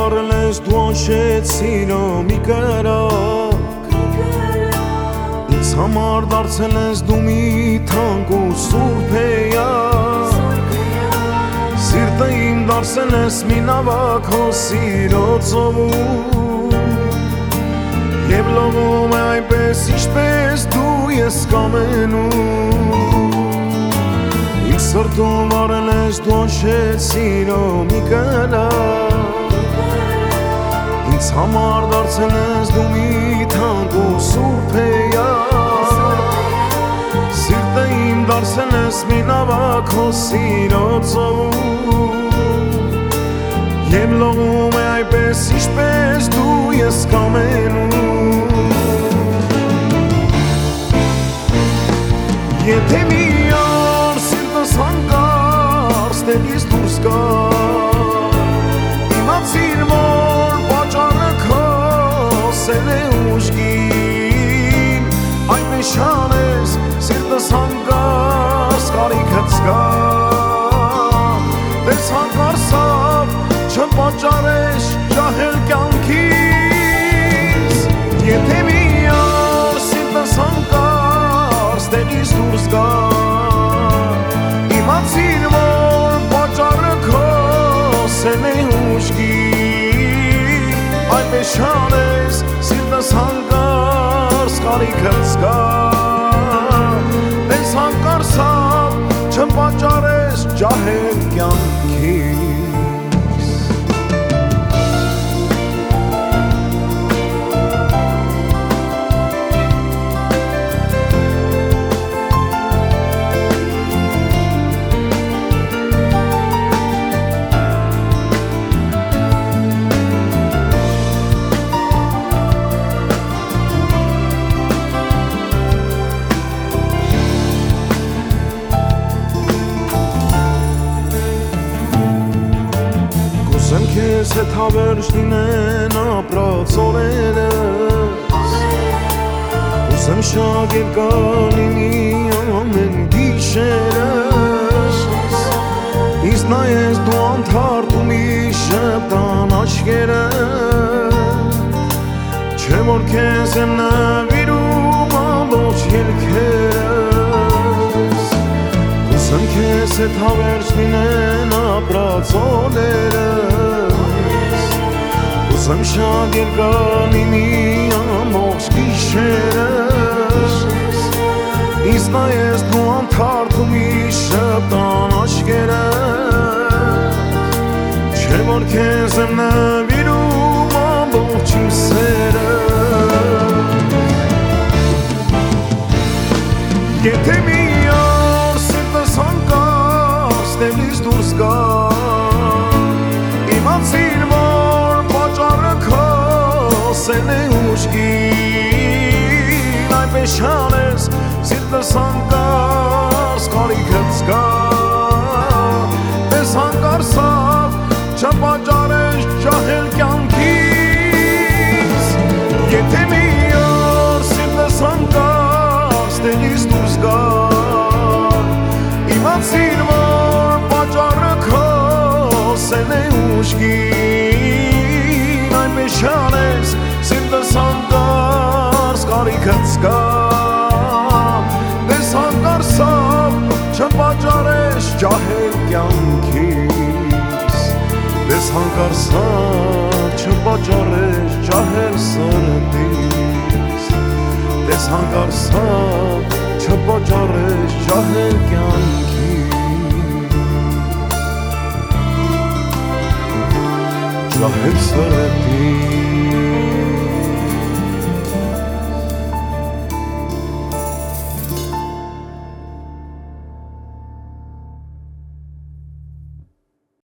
վարել ես դու անշետ սիրո մի կրակ Ինձ համար դարձել ես դու մի թանկ ու սուրբ էակ Սիրտը իմ դարձել ես մի նավակ հո սիրո ծովում Եվ լողում է այնպես ինչպես դու ես կամենում Իմ սրտում վարել ես դու անշետ սիրո մի կրակ Ինձ համար դարձել ես դու մի թանկ ու սուրբ էակ Սիրտը իմ դարձել ես մի նավակ հո սիրո ծովում Եվ լողում է այնպես ինչպես դու ես կամենում Եթե մի օր սիրտս հանկարծ տեղից դուրս գա Իմացիր որ պատճառը քո սեր է ուժգին Այնպես անես սիրտս հանկարծ կարիքդ զգա Դες հանկարծավ չպատճառես ջահել կյանքից Եթե մի օր սիրտս հանկարծ տեղից դուրս գա Իմացիր որ պատճառը քո սերն է ուժգին Այնպես անես սիրտս հանկարծ կարիքդ զգա Դες հանկարծավ չպատճառես ջահել կյանքից Քեզ հետ հավերժ լինեն ապրած օրերս Ուզեմ շատ երկար լինի ամեն գիշերս Ինձ նայես դու անթարթ ու մի շպտան աչքերս Չէ որ քեզ եմ նվիրում ամբողջ ելքերս Ուզեմ քեզ հետ հավերժ լինեն ապրած օրերս Ուզեմ շատ երկար լինի ամբողջ գիշերս Ինձ նայես դու անթարթ ու մի շպտան աչքերս Չէ որ քեզ եմ նվիրում ամբողջ իմ սերս Եթե մի օր սիրտս հանկարծ տեղից դուրս գա Իմացիր որ պատճառը քո սերն է ուժգին Այնպես անես սիրտս հանկարծ կարիքդ զգա Դες հանկարծավ չպատճառես ջահել կյանքից Եթե մի օր սիրտս հանկարծ տեղից դուրս գա Իմացիր որ պատճառը քո սերն է ուժգին Այնպես անես սիրտս հանկարծ կարիքդ զգա Դες հանկարծավ չպատճառես ջահել կյանքից Դες հանկարծավ չպատճառես ջահել սրտից Դες հանկարծավ չպատճառես ջահել կյանքից Ջահել սրտից